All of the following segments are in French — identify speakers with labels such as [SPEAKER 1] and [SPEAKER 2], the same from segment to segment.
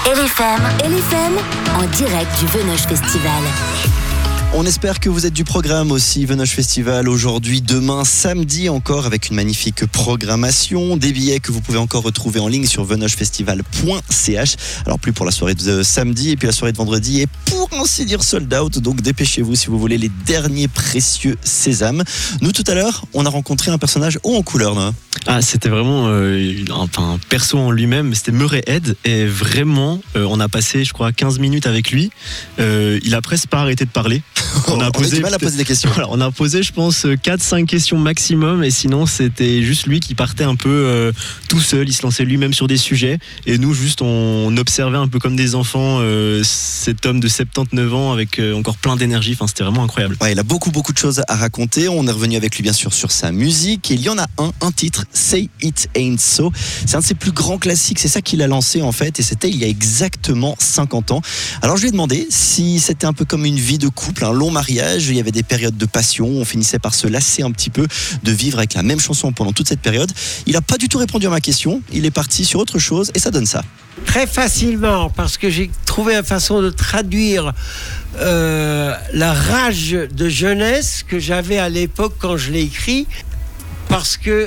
[SPEAKER 1] LFM en direct du Venoge Festival.
[SPEAKER 2] On espère que vous êtes du programme aussi, Venoge Festival, aujourd'hui, demain, samedi encore, avec une magnifique programmation, des billets que vous pouvez encore retrouver en ligne sur venogefestival.ch. Alors plus pour la soirée de samedi, et puis la soirée de vendredi est pour ainsi dire sold out, donc dépêchez-vous si vous voulez les derniers précieux sésames. Nous tout à l'heure, on a rencontré un personnage haut en couleur, non ?
[SPEAKER 3] C'était vraiment un perso en lui-même, c'était Murray Head, et vraiment, on a passé, je crois, 15 minutes avec lui. Il a presque pas arrêté de parler.
[SPEAKER 2] On a du mal à poser des questions.
[SPEAKER 3] Voilà, on a posé, je pense, 4-5 questions maximum, et sinon, c'était juste lui qui partait un peu tout seul, il se lançait lui-même sur des sujets, et nous, juste, on observait un peu comme des enfants cet homme de 79 ans avec encore plein d'énergie, enfin, c'était vraiment incroyable.
[SPEAKER 2] Ouais, il a beaucoup de choses à raconter. On est revenu avec lui, bien sûr, sur sa musique, et il y en a un titre, Say It Ain't So. C'est un de ses plus grands classiques, c'est ça qu'il a lancé en fait, et c'était il y a exactement 50 ans. Alors je lui ai demandé si c'était un peu comme une vie de couple, un long mariage, il y avait des périodes de passion, on finissait par se lasser un petit peu de vivre avec la même chanson pendant toute cette période. Il n'a pas du tout répondu à ma question, il est parti sur autre chose et ça donne ça.
[SPEAKER 4] Très facilement, parce que j'ai trouvé une façon de traduire la rage de jeunesse que j'avais à l'époque quand je l'ai écrit, parce que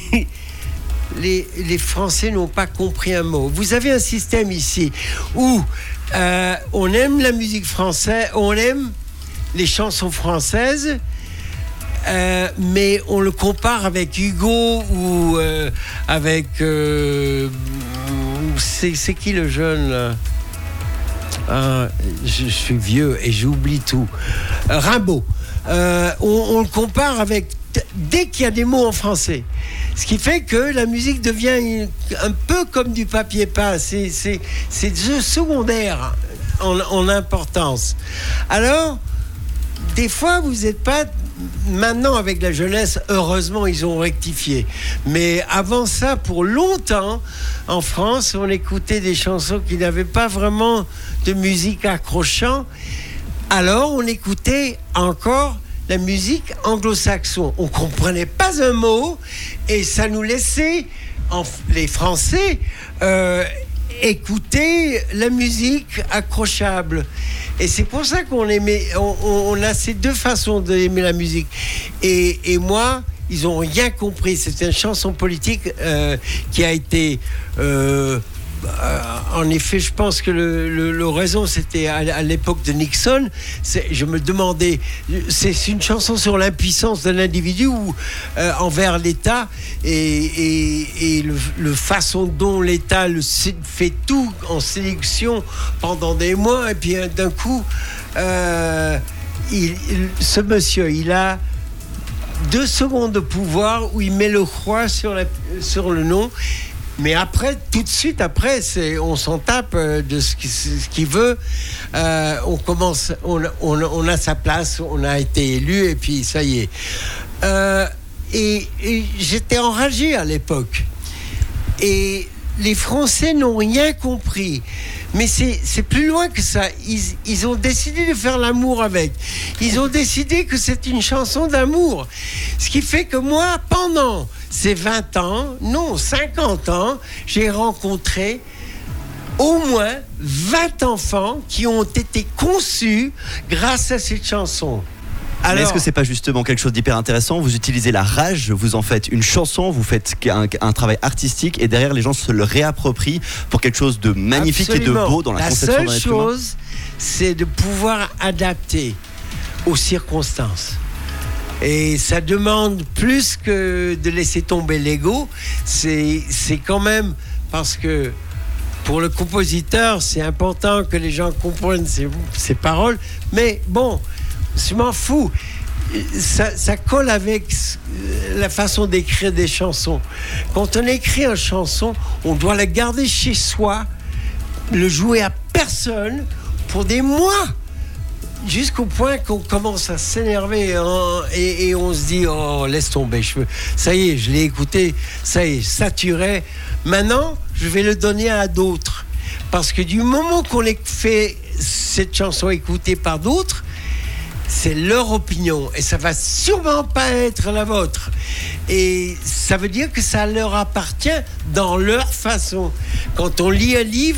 [SPEAKER 4] les Français n'ont pas compris un mot. Vous avez un système ici où on aime la musique française, on aime les chansons françaises, mais on le compare avec Hugo ou avec... c'est qui le jeune là? Je suis vieux et j'oublie tout. Rimbaud. On le compare avec... Dès qu'il y a des mots en français. Ce qui fait que la musique devient un peu comme du papier peint. C'est secondaire en importance. Alors, des fois, vous n'êtes pas... Maintenant, avec la jeunesse, heureusement, ils ont rectifié. Mais avant ça, pour longtemps, en France, on écoutait des chansons qui n'avaient pas vraiment de musique accrochant. Alors, on écoutait encore la musique anglo-saxon. On ne comprenait pas un mot et ça nous laissait, les Français, écouter la musique accrochable. Et c'est pour ça qu'on aimait, on a ces deux façons d'aimer la musique. Et moi, ils n'ont rien compris. C'était une chanson politique qui a été... en effet, je pense que le raison, c'était à l'époque de Nixon. Je me demandais, c'est une chanson sur l'impuissance de l'individu envers l'État et le façon dont l'État fait tout en sélection pendant des mois. Et puis d'un coup, ce monsieur, il a 2 secondes de pouvoir où il met le croix sur le nom. Mais après, tout de suite après, on s'en tape de ce qu'il veut. On commence, on a sa place, on a été élu et puis ça y est. Et j'étais enragé à l'époque. Et les Français n'ont rien compris. Mais c'est plus loin que ça. Ils ont décidé de faire l'amour avec. Ils ont décidé que c'est une chanson d'amour. Ce qui fait que moi, pendant ces 20 ans, non, 50 ans, j'ai rencontré au moins 20 enfants qui ont été conçus grâce à cette chanson.
[SPEAKER 2] Alors, mais est-ce que c'est pas justement quelque chose d'hyper intéressant ? Vous utilisez la rage, vous en faites une chanson, vous faites un travail artistique et derrière les gens se le réapproprient pour quelque chose de magnifique. Absolument. Et de beau dans la conception d'un être humain.
[SPEAKER 4] La seule chose, c'est de pouvoir adapter aux circonstances. Et ça demande plus que de laisser tomber l'ego. C'est quand même parce que pour le compositeur, c'est important que les gens comprennent ses paroles. Mais bon, je m'en fous. Ça colle avec la façon d'écrire des chansons. Quand on écrit une chanson, on doit la garder chez soi, le jouer à personne pour des mois, jusqu'au point qu'on commence à s'énerver et on se dit oh laisse tomber, ça y est, je l'ai écouté, ça y est, saturé. Maintenant, je vais le donner à d'autres parce que du moment qu'on fait cette chanson écoutée par d'autres, c'est leur opinion et ça va sûrement pas être la vôtre. Et ça veut dire que ça leur appartient dans leur façon. Quand on lit un livre,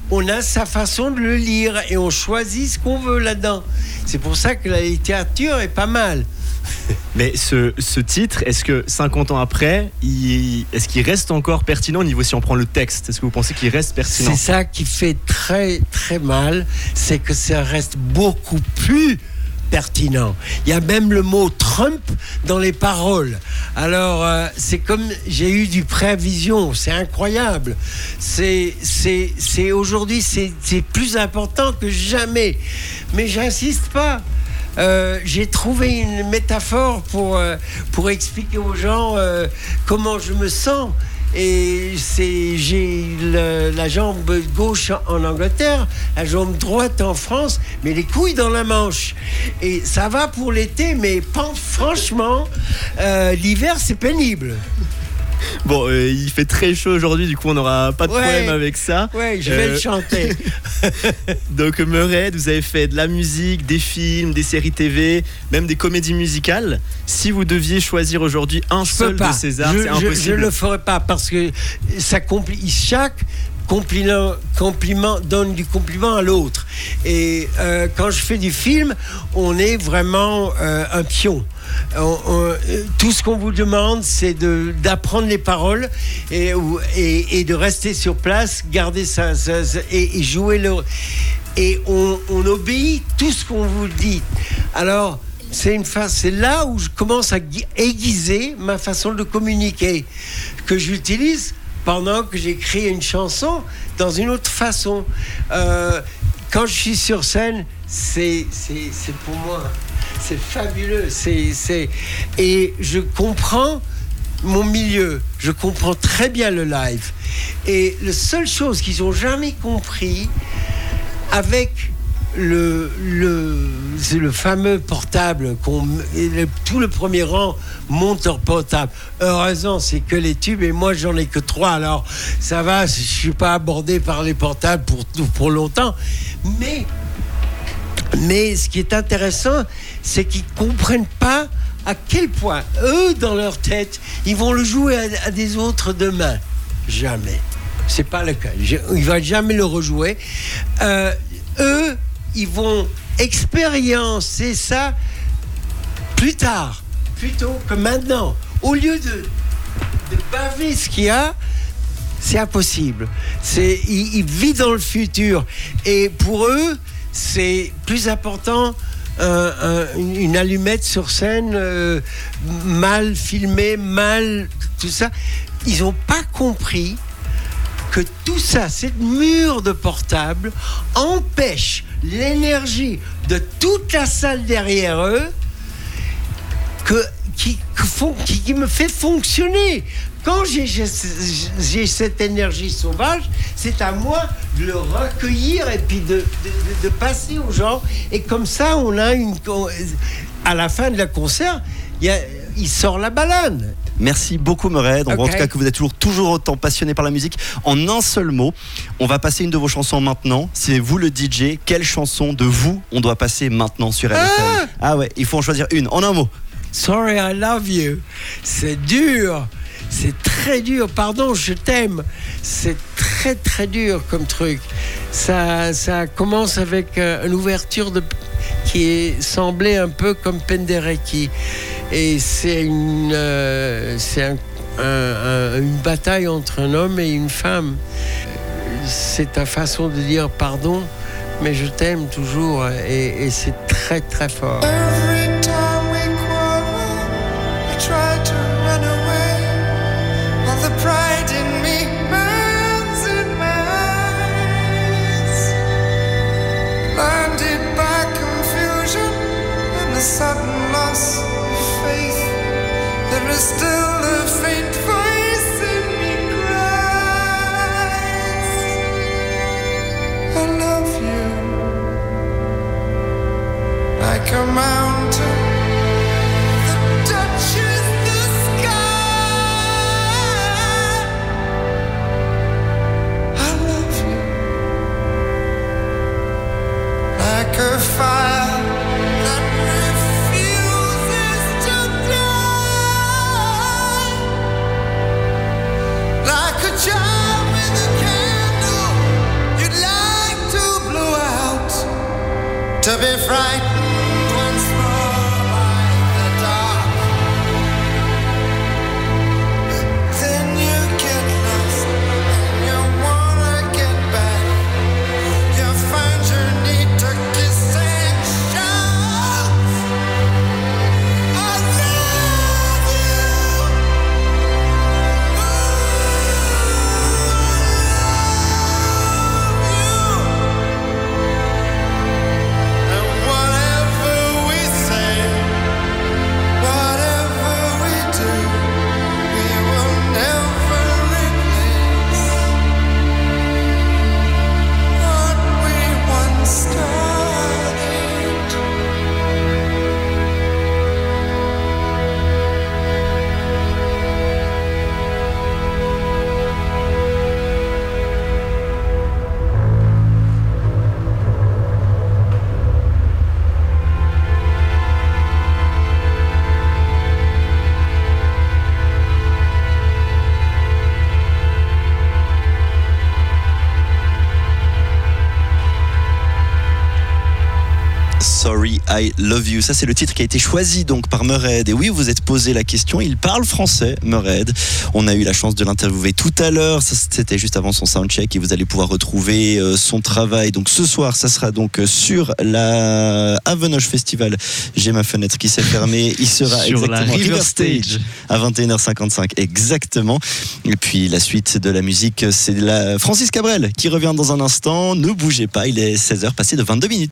[SPEAKER 4] on a sa façon de le lire et on choisit ce qu'on veut là-dedans. C'est pour ça que la littérature est pas mal.
[SPEAKER 3] Mais ce titre, est-ce que 50 ans après, est-ce qu'il reste encore pertinent au niveau si on prend le texte? Est-ce que vous pensez qu'il reste pertinent?
[SPEAKER 4] C'est ça qui fait très très mal, c'est que ça reste beaucoup plus pertinent. Il y a même le mot Trump dans les paroles. Alors, c'est comme j'ai eu du prévision, c'est incroyable. C'est aujourd'hui, c'est plus important que jamais. Mais j'insiste pas. J'ai trouvé une métaphore pour expliquer aux gens comment je me sens. Et j'ai la jambe gauche en Angleterre, la jambe droite en France, mais les couilles dans la Manche. Et ça va pour l'été, mais franchement, l'hiver, c'est pénible.
[SPEAKER 3] Bon, il fait très chaud aujourd'hui, du coup on n'aura pas de problème avec ça.
[SPEAKER 4] Ouais, je vais le chanter.
[SPEAKER 3] Donc Murray, vous avez fait de la musique, des films, des séries TV, même des comédies musicales. Si vous deviez choisir aujourd'hui un seul de ces arts, c'est impossible.
[SPEAKER 4] Je ne le ferai pas parce que ça chaque compliment donne du compliment à l'autre. Et quand je fais du film, on est vraiment un pion. Tout ce qu'on vous demande, c'est d'apprendre les paroles et de rester sur place, garder ça et jouer le. Et on obéit tout ce qu'on vous dit. Alors, c'est là où je commence à aiguiser ma façon de communiquer, que j'utilise pendant que j'écris une chanson dans une autre façon. Quand je suis sur scène, c'est pour moi. C'est fabuleux. Et je comprends mon milieu. Je comprends très bien le live. Et la seule chose qu'ils n'ont jamais compris avec le fameux portable, tout le premier rang monte en portable. Heureusement, c'est que les tubes et moi, j'en ai que 3. Alors, ça va, je ne suis pas abordé par les portables pour longtemps. Mais ce qui est intéressant, c'est qu'ils ne comprennent pas à quel point, eux, dans leur tête, ils vont le jouer à des autres demain. Jamais. C'est pas le cas. Ils ne vont jamais le rejouer. Eux, ils vont expérimenter ça plus tard, plutôt que maintenant. Au lieu de baver ce qu'il y a, c'est impossible. Ils vivent dans le futur. Et pour eux, c'est plus important une allumette sur scène, mal filmée, tout ça. Ils n'ont pas compris que tout ça, cette mur de portable, empêche l'énergie de toute la salle derrière eux qui me fait fonctionner. Quand j'ai cette énergie sauvage, c'est à moi de le recueillir et puis de passer aux gens. Et comme ça, on a à la fin de la concert, il sort la banane.
[SPEAKER 2] Merci beaucoup Murray. Donc en tout cas que vous êtes toujours autant passionné par la musique. En un seul mot, on va passer une de vos chansons maintenant. C'est vous le DJ. Quelle chanson de vous on doit passer maintenant sur LFM? Ah ouais, il faut en choisir une. En un mot.
[SPEAKER 4] Sorry, I love you. C'est dur. C'est très dur. Pardon, je t'aime. C'est très très dur comme truc. Ça commence avec une ouverture qui semblait un peu comme Penderecki. Et c'est une bataille entre un homme et une femme. C'est ta façon de dire pardon, mais je t'aime toujours. Et c'est très très fort.
[SPEAKER 5] Every time we quarrel, I try to run away. All the pride in me burns in my eyes. Blinded by confusion and a sudden loss of faith. There is still a faint voice in me cries, I love you. Like a mountain that touches the sky, I love you. Like a fire that refuses to die, like a child with a candle, you'd light to be frightened once more by the dark. Then you get lost and you wanna get back. You find your need to kiss and shout, I love you. And whatever we say, whatever we do, we will never replace what we once started.
[SPEAKER 2] Sorry, I Love You. Ça, c'est le titre qui a été choisi donc par Murhead. Et oui, vous êtes posé la question. Il parle français, Murhead. On a eu la chance de l'interviewer tout à l'heure. Ça, c'était juste avant son soundcheck et vous allez pouvoir retrouver son travail. Donc ce soir, ça sera donc sur la Avenoche Festival. J'ai ma fenêtre qui s'est fermée. Il sera
[SPEAKER 3] Sur
[SPEAKER 2] exactement
[SPEAKER 3] la River Stage
[SPEAKER 2] à 21h55 exactement. Et puis la suite de la musique, c'est Francis Cabrel qui revient dans un instant. Ne bougez pas, il est 16h passé de 22 minutes.